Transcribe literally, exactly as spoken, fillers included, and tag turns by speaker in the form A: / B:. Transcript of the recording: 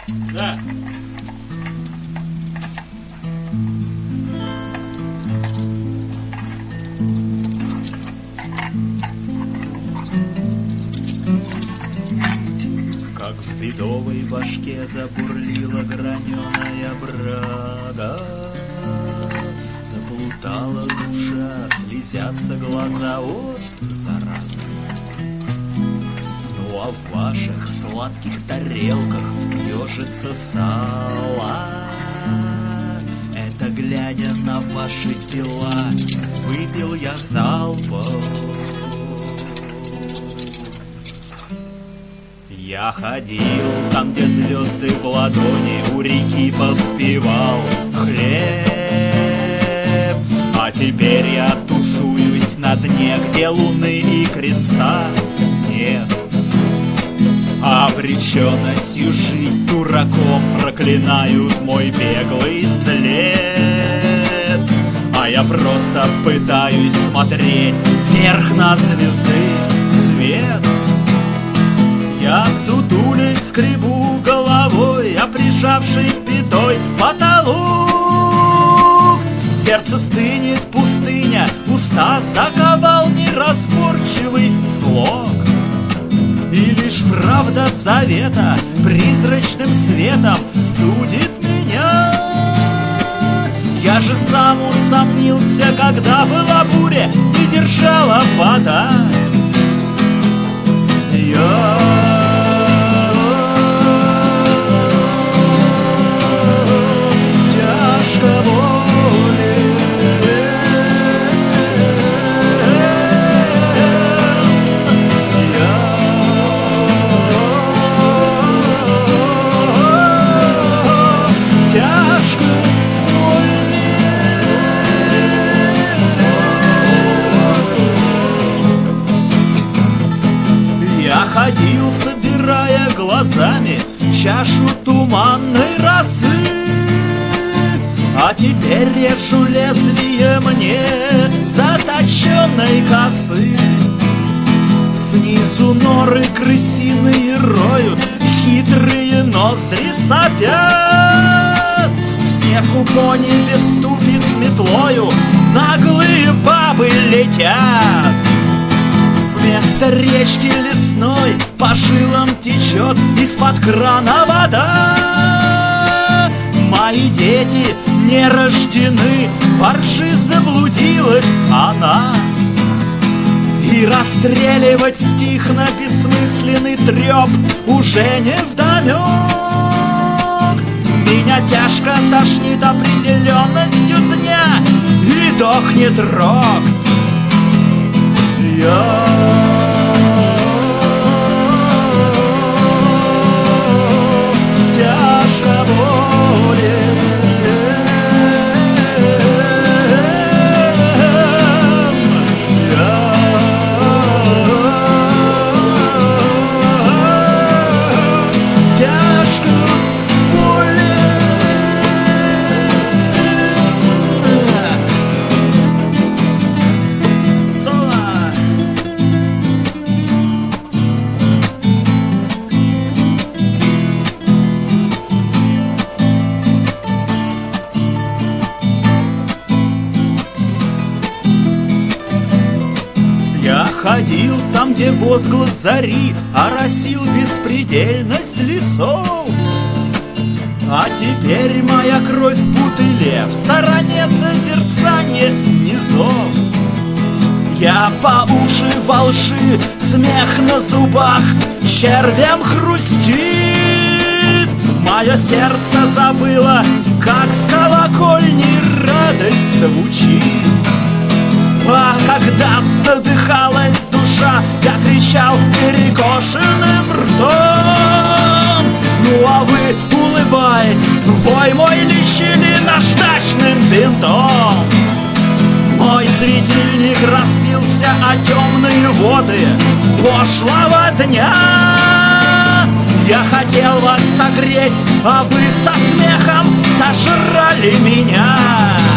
A: Да.
B: Как в бедовой башке забурлила граненая брага, заплутала душа, слезятся глаза, от зараза. Ну а в ваших сладких тарелках ежится сало. Это, глядя на ваши тела, выпил я залпом. Я ходил там, где звезды в ладони, у реки поспевал хлеб. А теперь я тусуюсь на дне, где луны и креста нет. Обреченностью жить дураком проклинают мой беглый след. А я просто пытаюсь смотреть вверх на звезды свет. Я сутулясь скребу головой, а прижавший пятой потолок. Сердце стынет пустыня, уста заковал неразборчивый слог. И лишь правда завета призрачным светом судит меня. Я же сам усомнился, когда была буря и держала вода. Я тяжко болен, я тяжко Я ходил, собирая глазами чашу туманной росы, а теперь режу лезвие мне заточенной косы. Снизу норы крысиные роют, хитрые ноздри сопят. Всех упоняли в ступе с метлою, наглые бабы летят. Вместо речки лесной по жилам течет из-под крана вода. Мои дети не рождены, во ржи заблудилась она. И расстреливать стих на бессмысленный треп уже не вдомек. Меня тяжко тошнит определенностью дня, и дохнет рок. Я тяжко болен, я тяжко болен. Соло. Я ходил там, где возглас зари оросил беспредельность лесов. А теперь моя кровь в бутыле, в стороне созерцания низов. Я по уши во лжи, смех на зубах червем хрустит. Мое сердце забыло, как с колокольни радость звучит. А когда задыхалась душа, я кричал перекошенным ртом. Ну а вы, улыбаясь, в бой мой лечили наждачным бинтом. Мой светильник разбился о темные воды пошлого дня. Я хотел вас согреть, а вы со смехом сожрали меня.